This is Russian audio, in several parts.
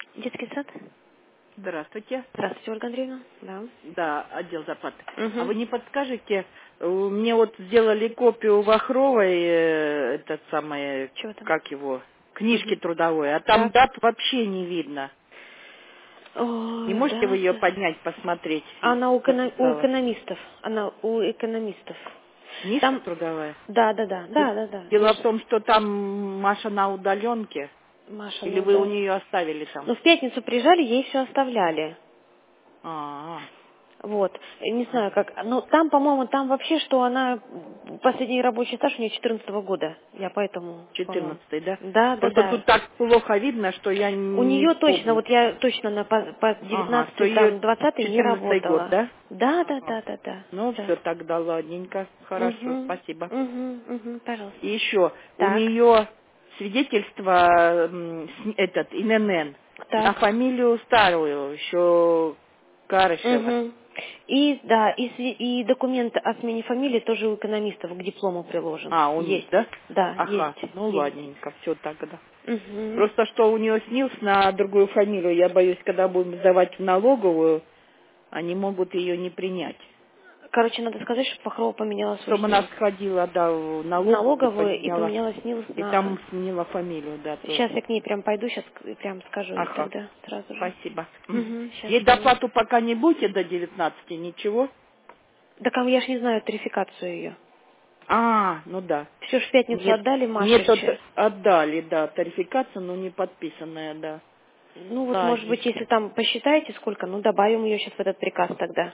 Детский сад? Здравствуйте. Здравствуйте, Ольга Андреевна. Да. Да, отдел зарплаты. А Угу. вы не подскажете, мне вот сделали копию Вахровой, этот самый, Чего там? как его, книжки Угу. трудовой, а там Так. дат вообще не видно. Не Ой, можете вы да. ее поднять, посмотреть? Она у Написала. экономистов. Она у экономистов. Книжка Там, трудовая? да. Дело в том, что там Маша на удаленке, Маша, или ну вы у да. нее оставили там? Ну, в пятницу приезжали, ей все оставляли. А, Вот. Не знаю, ага. как. Ну, там, по-моему, там вообще, что она последний рабочий стаж у нее 14-го года. Я поэтому, по-моему. 14-й, да? Просто Да. тут так плохо видно, что я У не нее точно, помню. вот я точно по Ага, что 19 ее там, 20 не 14-й год, работала. да? Да. Ага. Ну, Да. все тогда ладненько. Хорошо, спасибо. И Пожалуйста. еще, у Так, нее свидетельство, этот, ИНН, на так. фамилию старую, еще Карышева. Угу. И, да, и документ о смене фамилии тоже у экономистов к диплому приложен. А, у них, Есть. да? Да, Ага, ну есть. ладненько, все тогда. Угу. Просто что у нее снилс на другую фамилию, я боюсь, когда будем сдавать в налоговую, они могут ее не принять. Короче, надо сказать, что Пахрова поменяла свой Чтобы она СНИЛС. сходила, да, в В налоговую, налоговую и поменяла, поменяла СНИЛС и на... там сменила фамилию, да, Сейчас тоже. я к ней прям пойду, сейчас прям скажу ей Ага, тогда сразу же. спасибо. Угу, сейчас, Ей доплату пока не будете до 19, ничего? Да кому я ж не знаю тарификацию ее. А, ну да. Все ж в пятницу Мне, отдали мне Маше тут сейчас. отдали, да, тарификацию, но не подписанная, да. Ну вот, может быть, Ладненько. если там посчитаете сколько, ну добавим ее сейчас в этот приказ тогда.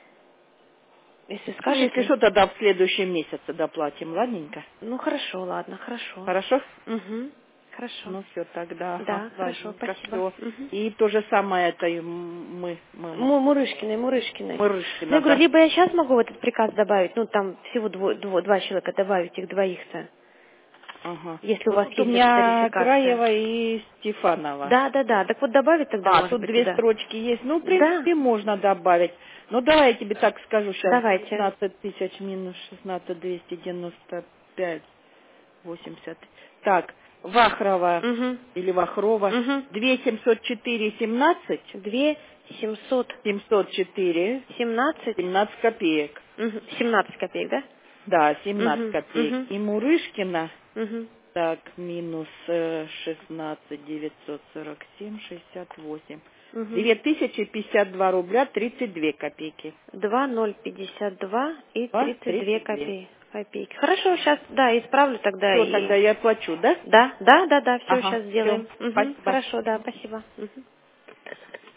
Если Ну, если скажете. что, тогда в следующем месяце доплатим, ладненько. Ну хорошо, ладно, хорошо. Хорошо? Угу. Хорошо. Ну, все тогда, ага, Да, хорошо, ладненько, спасибо. все. Угу. И то же самое это и Мурышкиной. Ну, я Мырышкина, говорю, да. либо я сейчас могу в этот приказ добавить, ну там всего два человека добавить, их двоих-то, Ага. если у Ну, вас тут у есть эта меня тарификация. Краева и Стефанова. Да. Так вот добавить тогда, А, может тут быть, две туда. строчки есть. Ну, в Да, принципе, можно добавить. Ну, давай я тебе так скажу сейчас. давайте. 19 тысяч минус 16, 295, 80. Так, Вахрова Угу. или Вахрова. Угу. 2704, 17, 704, 2 717, 17 копеек. 17 копеек, да? Да, 17 Угу. копеек. И Мурышкина, Угу. так, минус 16 947 68. Угу. 2052 рубля 32 копейки. 2052 и 32 32. копейки. Хорошо, сейчас, да, исправлю тогда Все, и... тогда я плачу, да? Да, все Ага, сейчас все, сделаем. Угу. спасибо. Хорошо, да, спасибо. Мгм.